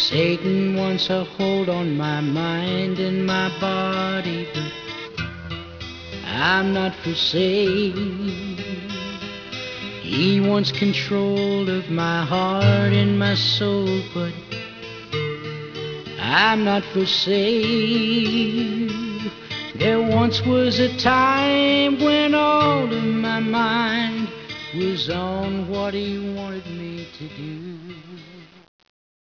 Satan wants a hold on my mind and my body, but I'm not for sale. He wants control of my heart and my soul, but I'm not for sale. There once was a time when all of my mind was on what he wanted me to do.